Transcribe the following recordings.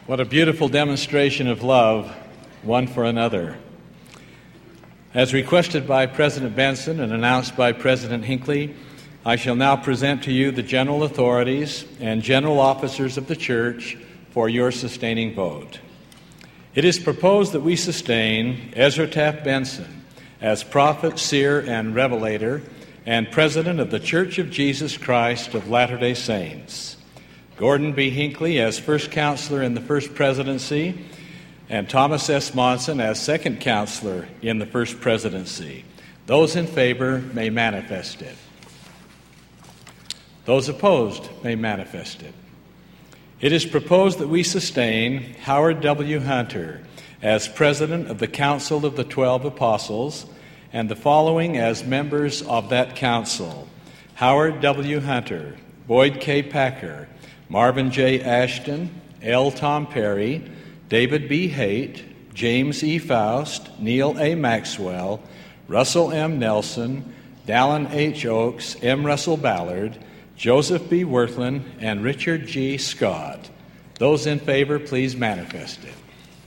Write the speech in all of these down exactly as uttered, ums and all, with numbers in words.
What a beautiful demonstration of love, one for another. As requested by President Benson and announced by President Hinckley, I shall now present to you the general authorities and general officers of the church for your sustaining vote. It is proposed that we sustain Ezra Taft Benson as prophet, seer, and revelator and president of the Church of Jesus Christ of Latter-day Saints. Gordon B. Hinckley as first counselor in the first presidency, and Thomas S. Monson as second counselor in the first presidency. Those in favor may manifest it. Those opposed may manifest it. It is proposed that we sustain Howard W. Hunter as president of the Council of the Twelve Apostles, and the following as members of that council: Howard W. Hunter, Boyd K. Packer, Marvin J. Ashton, L. Tom Perry, David B. Haight, James E. Faust, Neil A. Maxwell, Russell M. Nelson, Dallin H. Oaks, M. Russell Ballard, Joseph B. Wirthlin, and Richard G. Scott. Those in favor, please manifest it.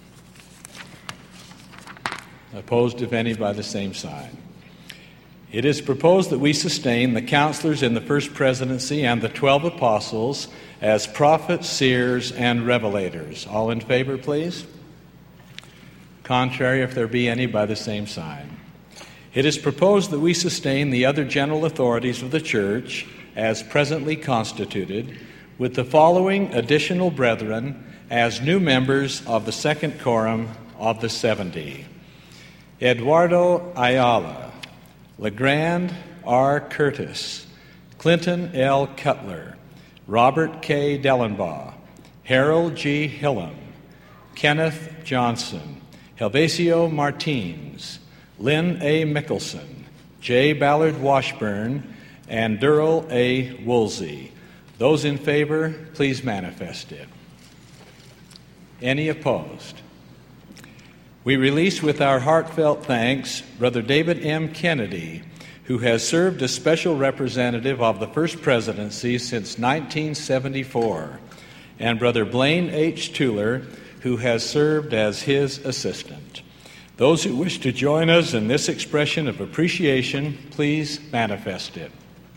Opposed, if any, by the same sign. It is proposed that we sustain the counselors in the first presidency and the twelve apostles as prophets, seers, and revelators. All in favor, please. Contrary, if there be any, by the same sign. It is proposed that we sustain the other general authorities of the church as presently constituted, with the following additional brethren as new members of the second quorum of the seventy: Eduardo Ayala, LeGrand R. Curtis, Clinton L. Cutler, Robert K. Dellenbaugh, Harold G. Hillam, Kenneth Johnson, Helvacio Martins, Lynn A. Mickelson, J. Ballard Washburn, and Durrell A. Woolsey. Those in favor, please manifest it. Any opposed? We release with our heartfelt thanks Brother David M. Kennedy, who has served as special representative of the First Presidency since nineteen seventy-four, and Brother Blaine H. Tueller, who has served as his assistant. Those who wish to join us in this expression of appreciation, please manifest it.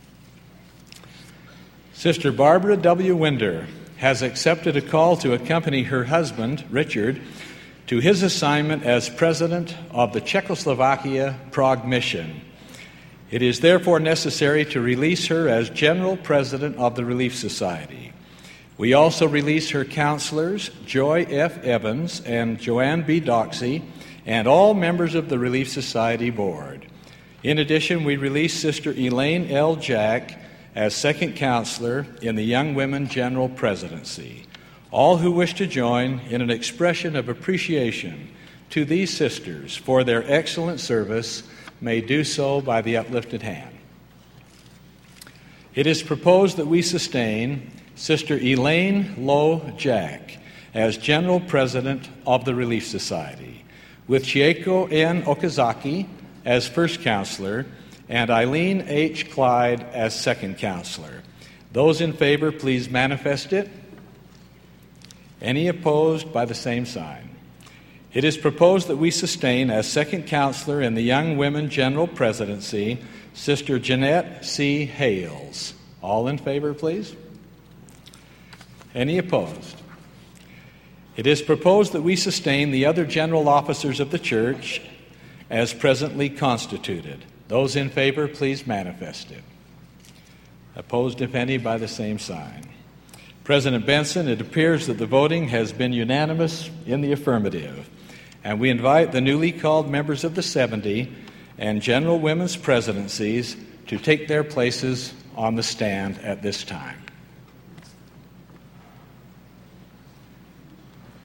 Sister Barbara W. Winder has accepted a call to accompany her husband, Richard, to his assignment as president of the Czechoslovakia Prague Mission. It is therefore necessary to release her as general president of the Relief Society. We also release her counselors, Joy F. Evans and Joanne B. Doxey, and all members of the Relief Society board. In addition, we release Sister Elaine L. Jack as second counselor in the Young Women General Presidency. All who wish to join in an expression of appreciation to these sisters for their excellent service may do so by the uplifted hand. It is proposed that we sustain Sister Elaine Lowe Jack as General President of the Relief Society, with Chieko N. Okazaki as first counselor and Eileen H. Clyde as second counselor. Those in favor, please manifest it. Any opposed, by the same sign. It is proposed that we sustain as second counselor in the Young Women General Presidency Sister Jeanette C. Hales. All in favor, please. Any opposed? It is proposed that we sustain the other general officers of the church as presently constituted. Those in favor, please manifest it. Opposed, if any, by the same sign. President Benson, it appears that the voting has been unanimous in the affirmative, and we invite the newly called members of the seventy and general women's presidencies to take their places on the stand at this time.